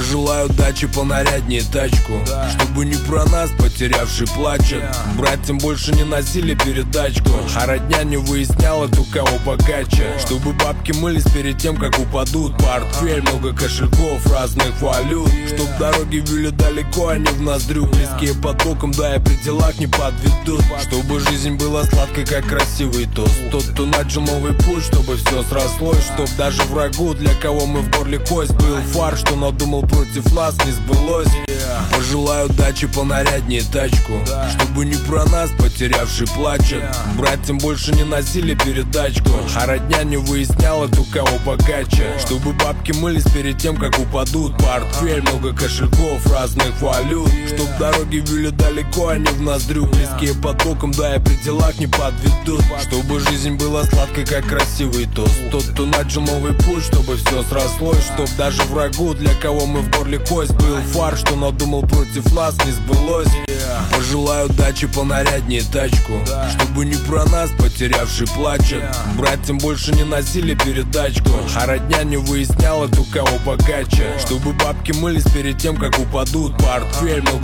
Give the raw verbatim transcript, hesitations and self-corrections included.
Пожелаю удачи, понаряднее тачку, да. Чтобы не про нас потерявший плачет, yeah. Братьям больше не носили передачку, а родня не выясняла, кто кого богаче, yeah. Чтобы бабки мылись перед тем, как упадут портфель, много кошельков, разных валют, yeah. Чтоб дороги вели далеко, а не в ноздрю, yeah. Близкие под боком, да и при делах не подведут, чтобы жизнь была сладкой, как красивый тост. Тот, кто начал новый путь, чтобы все срослось, чтоб даже врагу, для кого мы в горле кость, был фар, что надумал против нас, не сбылось, yeah. Пожелаю удачи, понаряднее тачку, да. Чтобы не про нас потерявший плачет, yeah. Братьям больше не носили передачку, а родня не выясняла, кто кого богаче, yeah. Чтобы бабки мылись перед тем, как упадут портфель, много кошельков, разных валют, yeah. Чтоб дороги вели далеко, а не в ноздрю, yeah. Близкие под боком, да и при делах не подведут, чтобы жизнь была сладкой, как красивый тост. Тот, кто начал новый путь, чтобы все срослось, чтоб даже врагу, для кого мы в горле кость, был фар, что надумал против нас, не сбылось, yeah. Пожелаю удачи, понаряднее тачку, да. Чтобы не про нас потерявший плачет, yeah. Братьям больше не носили передачку, а родня не выясняла, кто кого богаче, yeah. Чтобы бабки мылись перед тем, как упадут портфель.